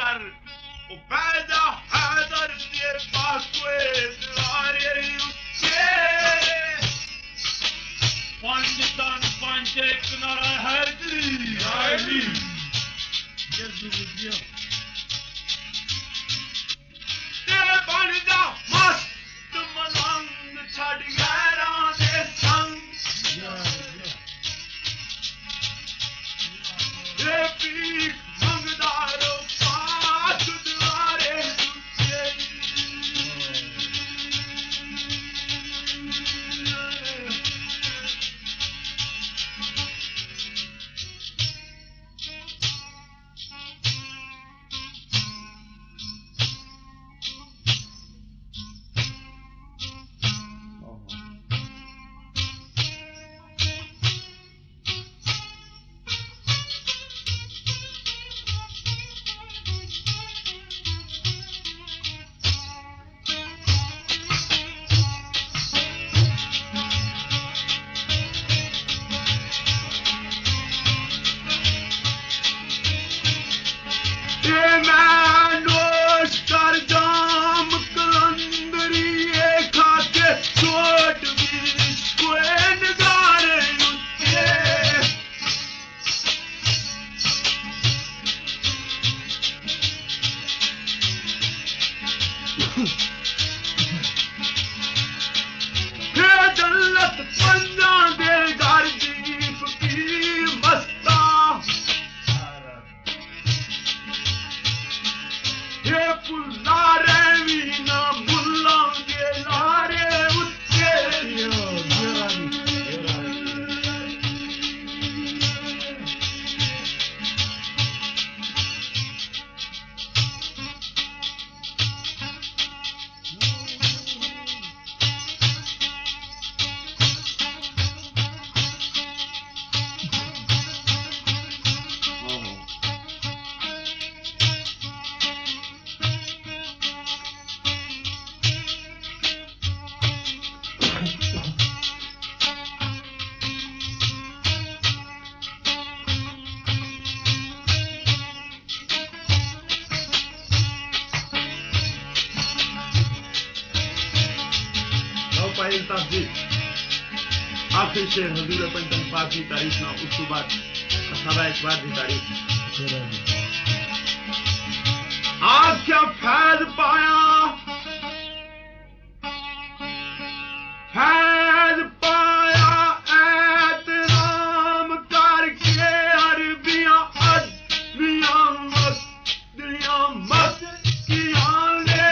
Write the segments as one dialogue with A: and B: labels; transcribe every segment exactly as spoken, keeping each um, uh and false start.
A: O पैदा हैदर दिए पाकुए दिवारे उच्चे पंडितान पंचे किनारा हैदरी आईली जल्दी बुझियो तेरे बन जा मस्त मलंग छड़ गैरां दे संग ये पीक मंगदारो पास द्वारे तुझे आखिर शेर हजूर पंचम पाक की तारीख ना उस बाद सभा एक बार की तारीख आज क्या फैज पाया फैज पाया एहतराम करके अरबियां अदबियां मस्तियां मस्तियां ले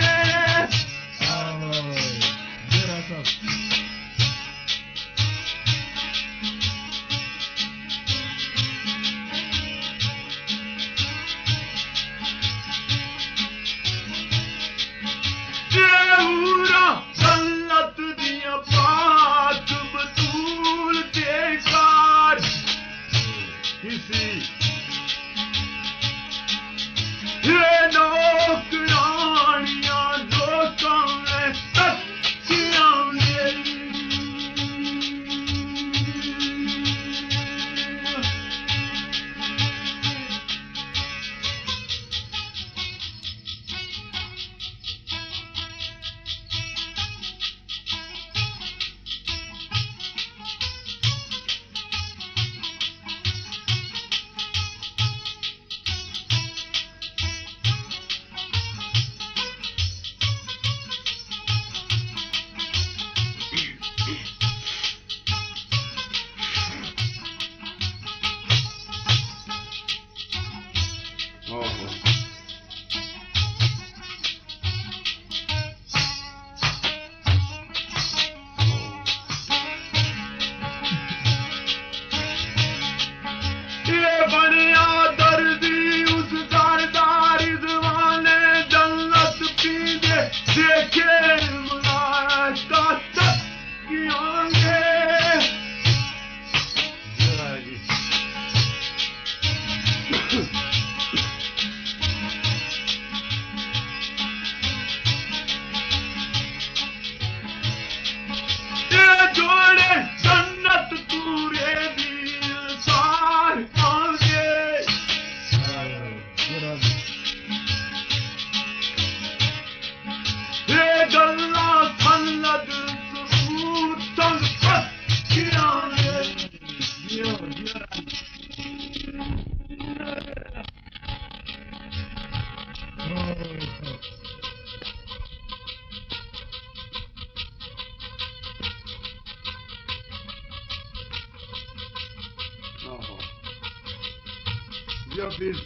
A: हफीज।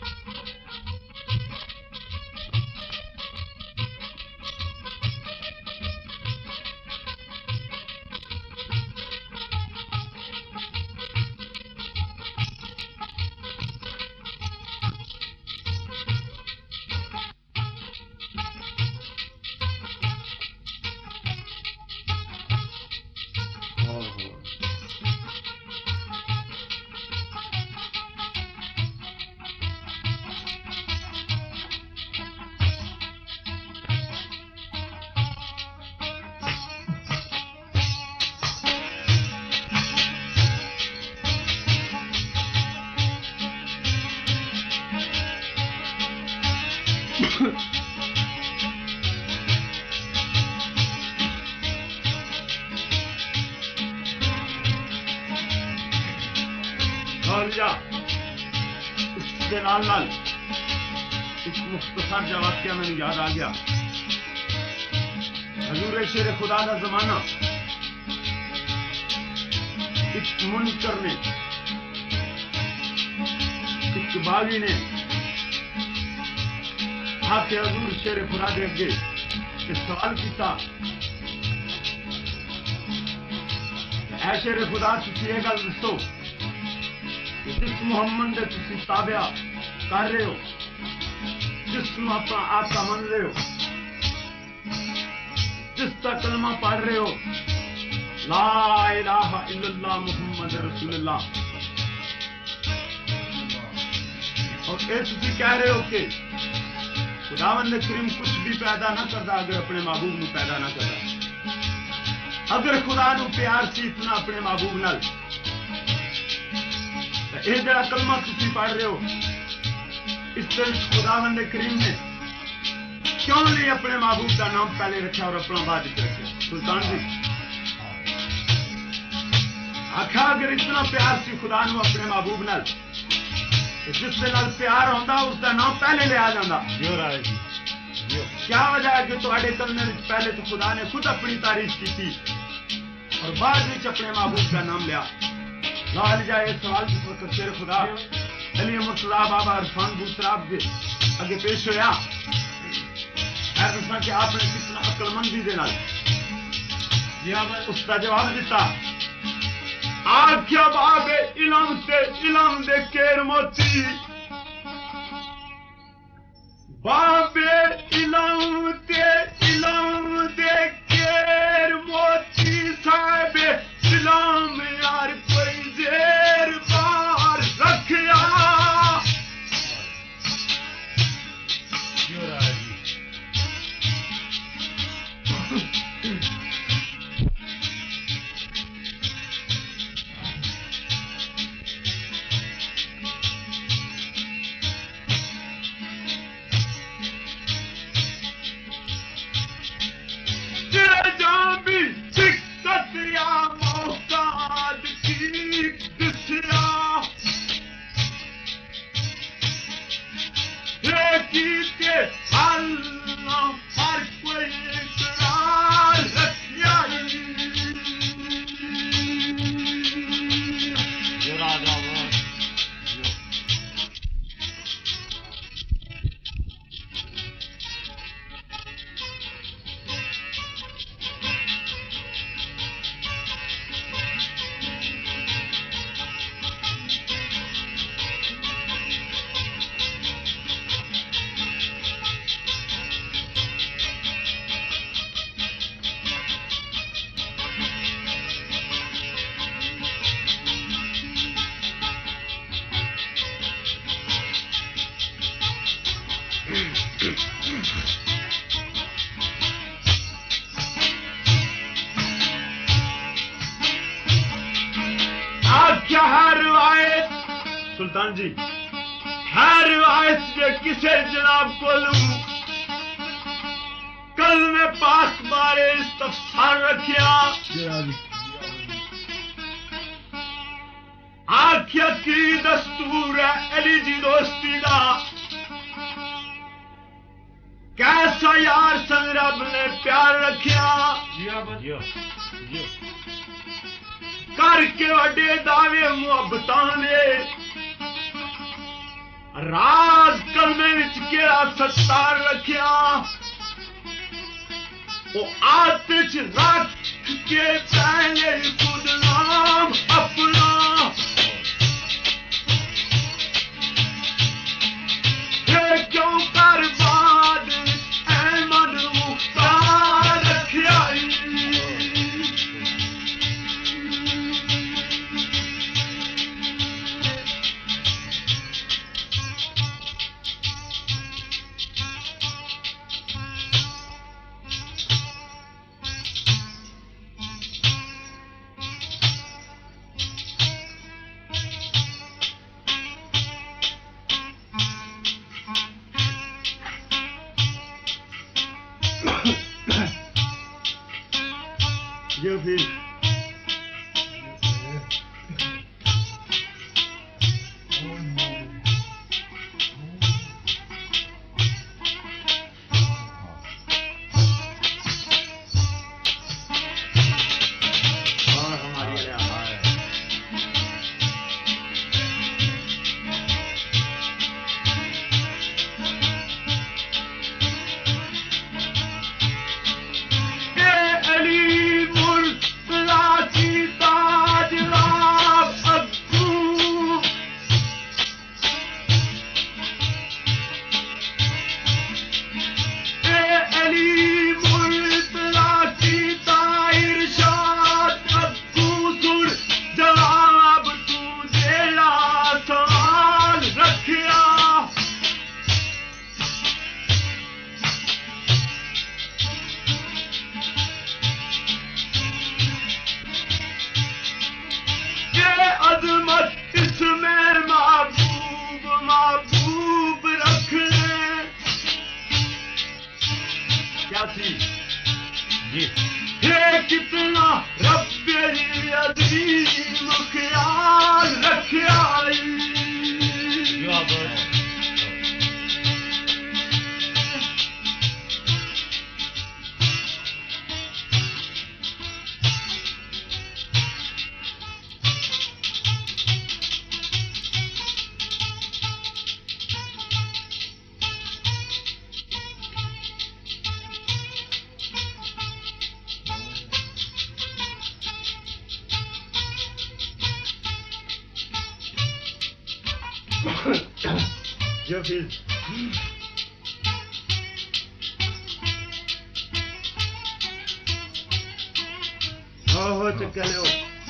A: इसके नाल नाल एक मुख्तसर सा वाकया मैंने याद आ गया। हजूर शेर खुदा का जमाना, एक मुनकर ने, एक बागी ने आके हजूर शेर खुदा के अगे सवाल किया, ऐ शेर खुदा तुसी ये गल दसो, जिस मुहम्मद दे तुसी ताबिया कर रहे हो, जिसनू अपना आका मन रहे हो, जिसका कलमा पढ़ रहे हो, ला इलाहा इल्लल्लाह मुहम्मद रसूलुल्लाह, और ये तुसी कह रहे हो कि खुदावंद करीम कुछ भी पैदा ना करता अगर अपने महबूब नू पैदा ना करता। अगर खुदा नू प्यार सी इतना अपने महबूब नाल, ये जरा कलमा तुसी पढ़ रहे हो, इस खुदावंद करीम ने क्यों नहीं अपने महबूब का नाम पहले रखा और अपना बाद रखा? सुल्तान जी आखा अगर इतना प्यार सी खुदा नू अपने महबूब नाल, जिसके नाल प्यार होता उसका नाम पहले लिया जाता। क्या वजह है कि तुहाडे कलमे विच पहले तो खुदा ने खुद अपनी तारीफ की थी और बाद में अपने महबूब का नाम लिया? लाल जाए सवाल जिस वक्त शेर खुदा अली मुर्तजा बाबा इरफान बूसराब के अगे पेश होया, कि आपने कितना अकलमंदी दे नाल उसका जवाब दिता। आख्या बाबे इलम ते इलम दे केर मोती, बाबे इलम ते इलम दे केर मोती, साहबे इलम यार कोई जेर बार रखिया। सुल्तान जी हर रिवायत जे किसे जनाब को कल में पाक बारे इस्तफसार रखिया, आख्या की दस्तूर है अली जी दोस्ती दा, कैसा यार संग रब ने प्यार रखिया, करके वड्डे दावे मुहब्बतां दे राज कलमे विच केड़ा सत्तार रखिया वो आतिश रख के पहले खुद नाम अपना ये क्यों कर बाद अहमद मुख्तार रखिया ये फिर ये कितना रब्बे अजीम ख्याल रखिया जो फिर हो हो चुका लो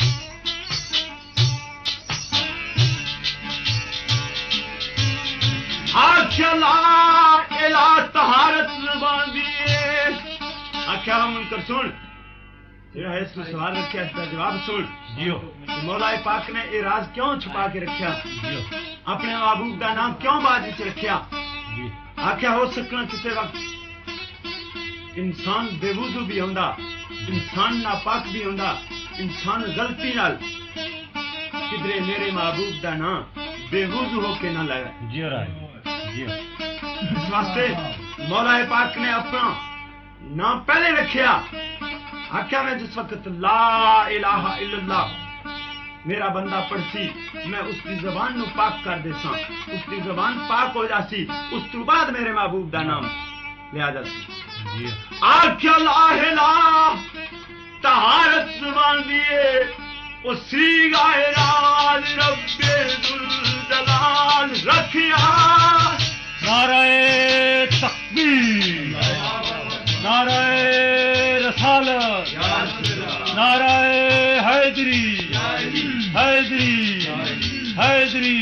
A: आख्या ला इला तहारत ज़बान दिए आख्या हम उनकर सुन तेरा है इसमें सवाल रखा इसका जवाब सुन जियो मौला पाक ने ये राज क्यों छुपा के रखा जियो अपने महबूब का नाम क्यों बाजी च रखिया आख्या हो सकना किसी वक्त इंसान बेवुजू भी होंदा इंसान नापाक भी होंदा इंसान गलती नाल किधरे मेरे महबूब का नाम बेवुजू होके ना लगा जियो राज जियो इस वास्ते मौला पाक ने अपना नाम पहले रखिया आख्या मैं जिस वक्त ला इलाहा इल्लल्लाह मेरा बंदा पढ़सी मैं उसकी जबान नु पाक कर देसा उसकी जबान पाक हो जासी उस तो बाद मेरे महबूब दा नाम लिया जासी आख्या ला इलाहा तहारत ज़बान दिए ओ सीगाए राज रब्बे दुल जलाल रखिया नाराए तकबीर नाराए रसालत नाराए हैदरी हैदरी हैदरी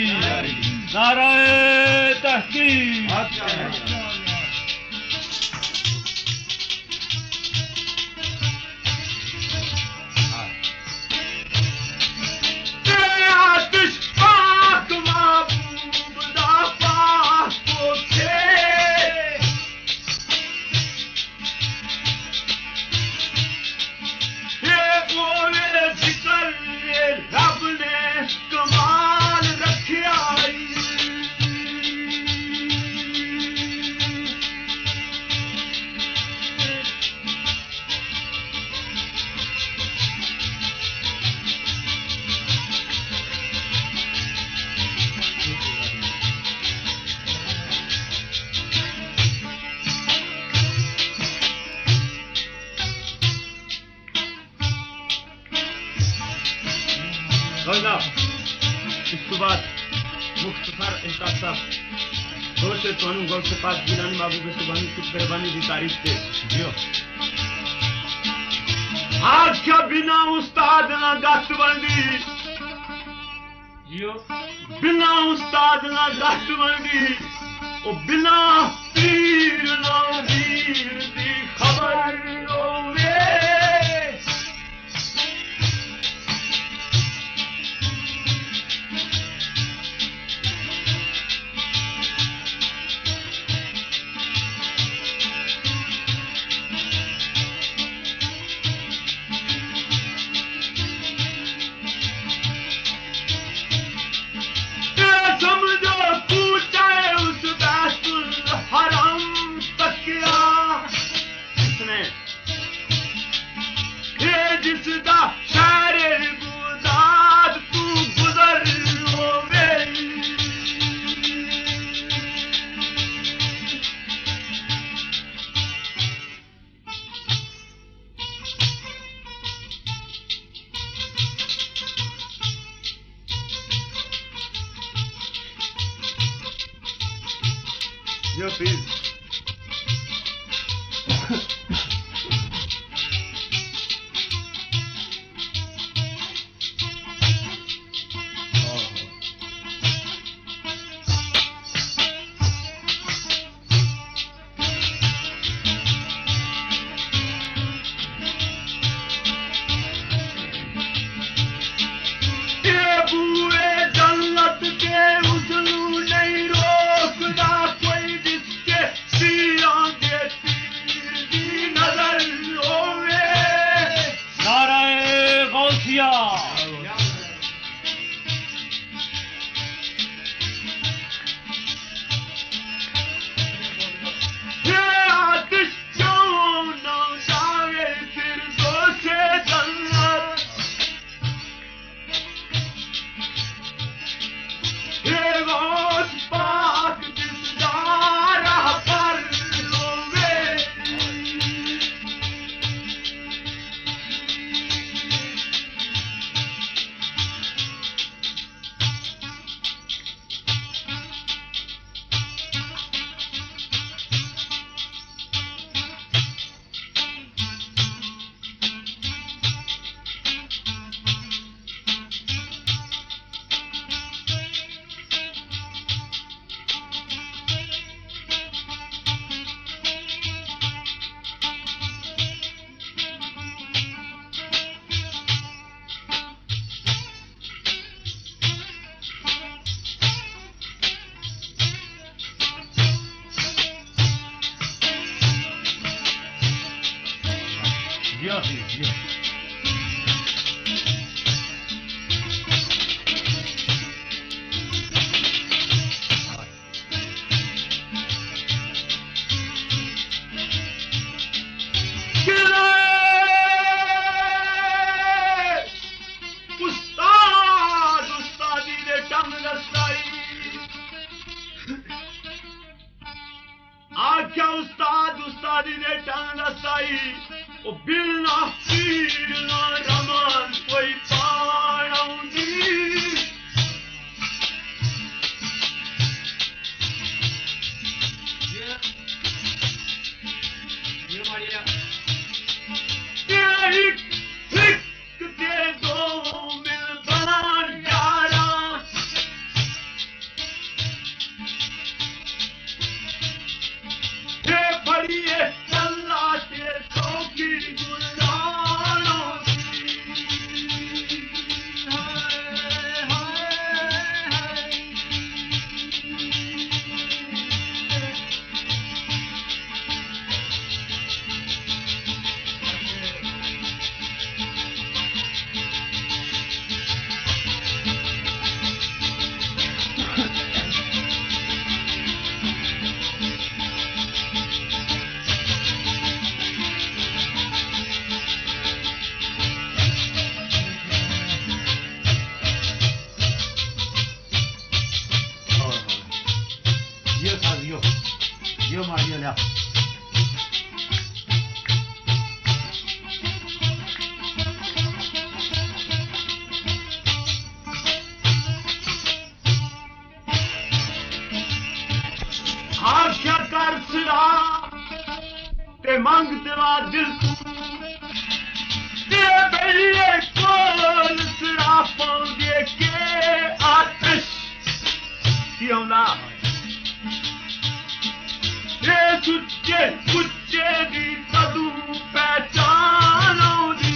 A: नाराए तहकीक दोषे तोनु गौस के पास गिलानी बाबू के सुबानी कुछ मेहरबानी की तारीफ थे जियो आज क्या बिना उस्ताद ना गश्त बंदी जियो बिना उस्ताद ना गश्त बंदी ओ बिना पीर ना वीर दी खबर होवे जिसदा सारे गुदाद तू गुजर होवे यो प्लीज आख्या उस्ताद उस्तादी ने टांग रसाई ओ बिलना पीरना रमान कोई पाणौंदी ये ये मारिया तेरी फिक के दो मिल बना यारा ये अल्लाह के चौकी गुलानों Io Maria Lea. यार सिरा ते मंग देवा दिल ते बेलिए कोल सिरा पांगे के आतिश क्यों ना ये सुच्चे कुच्चे दी कदू पहचान आउंदी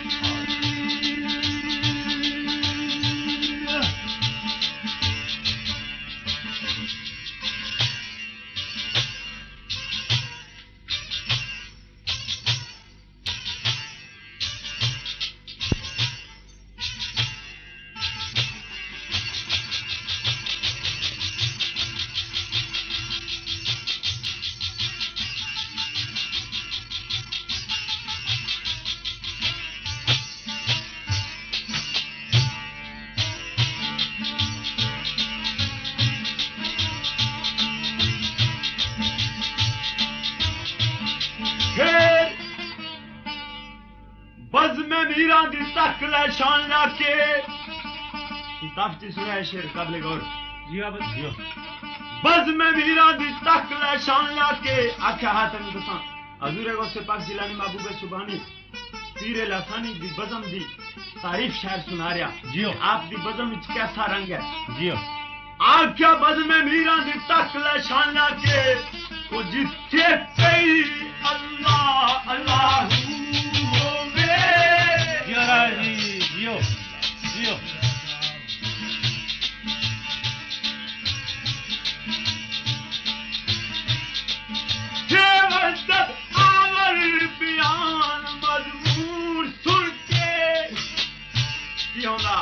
A: बज में मीरा दी तक ले शान लाके ताफ्ती सुना है शेर काबिल गौर जी आप जियो बज में मीरा दी तक ले शान लाके आख्या हाथ में दसा हजूर गौस से पाक जिलानी महबूब सुभानी पीरे लासानी दी बजम दी तारीफ शायर सुना रहा जियो आप दी बजम विच कैसा रंग है जियो आख्या बज में मीरा दी तक ले शान लाके वो जिथे कई अल्लाह अल्लाह जी जियो जियो आवर बयान मजबूर सुन के क्यों ना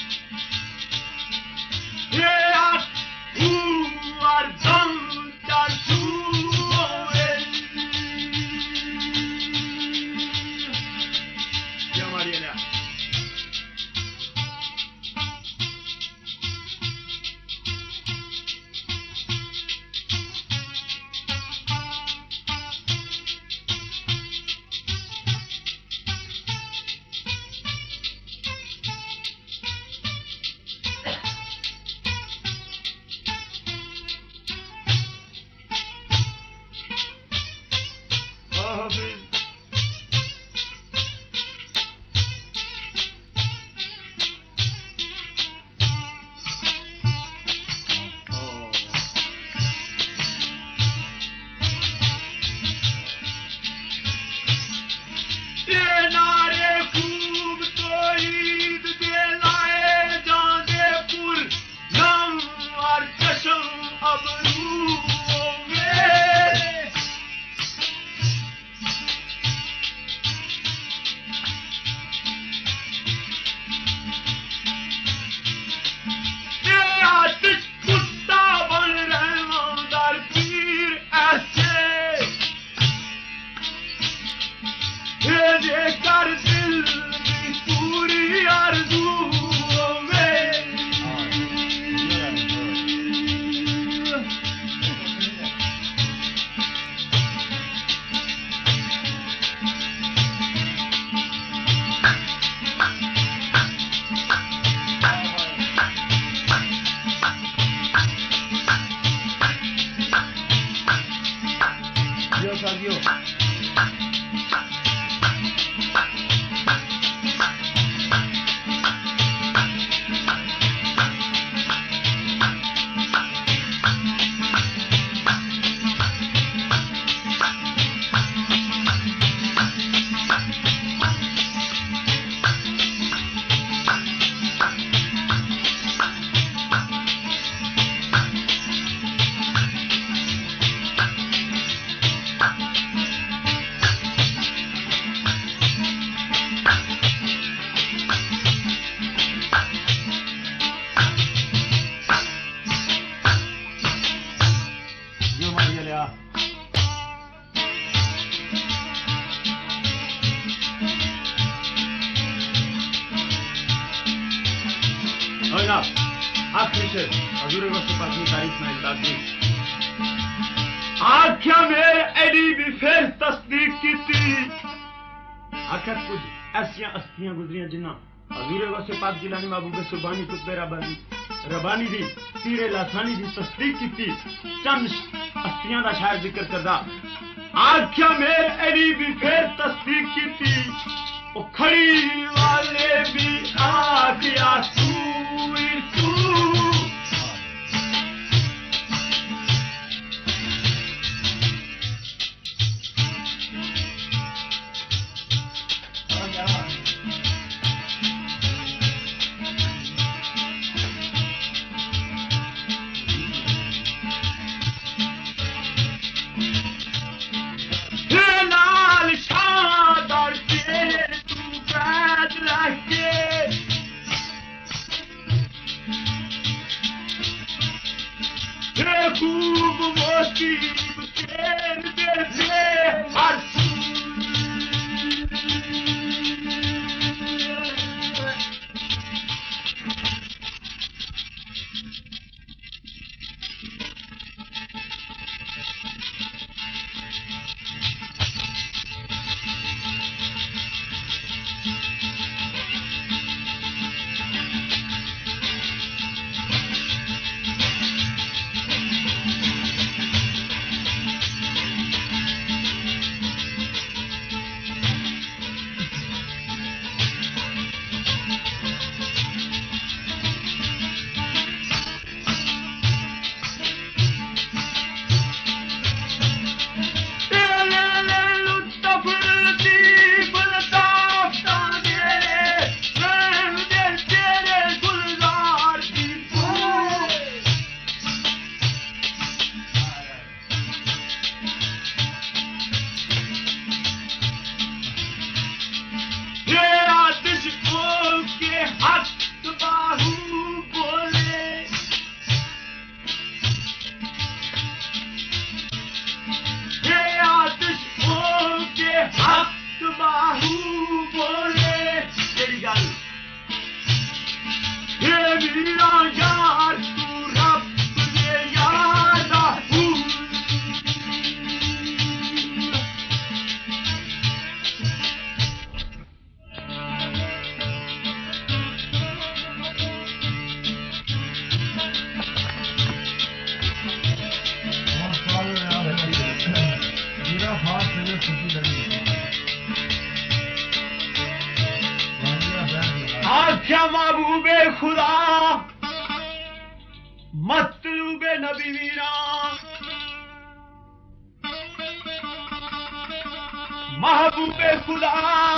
A: ये और दम चाचू आखिरी शेर हजूर वक्त पाक की तारीफ में इमदाद दी आख्या मेरे एडी भी फिर तस्दीक की थी आख्या कुछ ऐसियां अस्थियां गुजरियां जिन्ना हजूर वक्त पाक जिलानी महबूब सुभानी कुतबे रबानी रबानी दी पीरे लासानी दी तस्दीक की थी चंद अस्तियां दा शायर जिक्र करदा आख्या मेर अली भी फिर तस्दीक की थी वो खड़ी वाले भी आख्या तू तू खूब मोती तेल देते हर आख्या महबूबे खुदा मतलूबे नबी वीरा महबूबे खुदा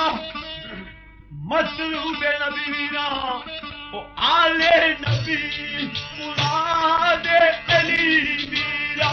A: मतलूबे नबी वीरा ओ आले नबी मुरादे अली वीरा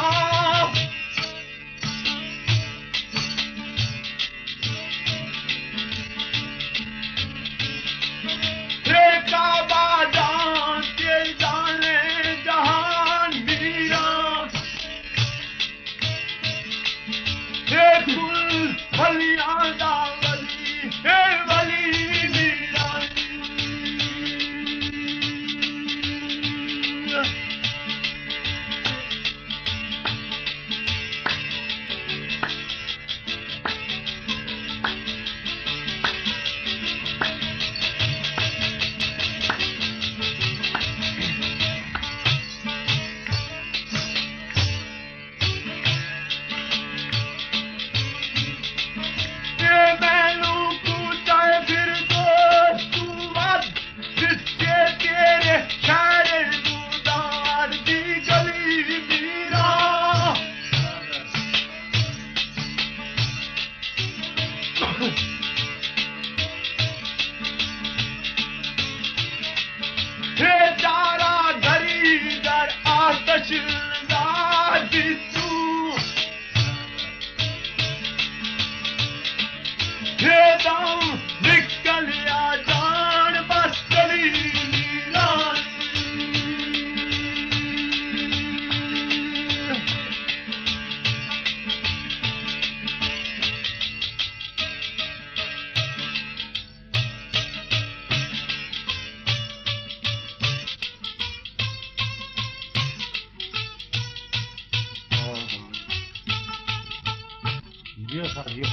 A: Dios, adiós.